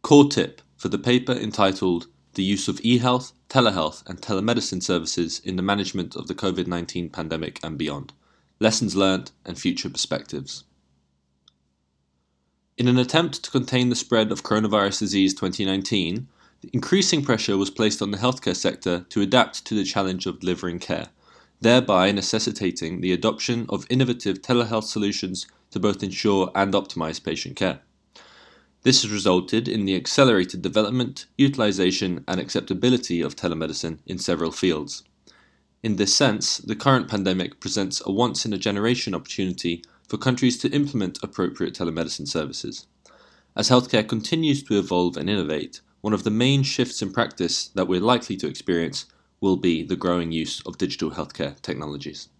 core tip for the paper entitled The Use of eHealth, Telehealth and Telemedicine Services in the Management of the COVID-19 Pandemic and Beyond. Lessons learned and future perspectives. In an attempt to contain the spread of coronavirus disease 2019, increasing pressure was placed on the healthcare sector to adapt to the challenge of delivering care, thereby necessitating the adoption of innovative telehealth solutions to both ensure and optimize patient care. This has resulted in the accelerated development, utilization, and acceptability of telemedicine in several fields. In this sense, the current pandemic presents a once-in-a-generation opportunity for countries to implement appropriate telemedicine services. As healthcare continues to evolve and innovate, one of the main shifts in practice that we're likely to experience will be the growing use of digital healthcare technologies.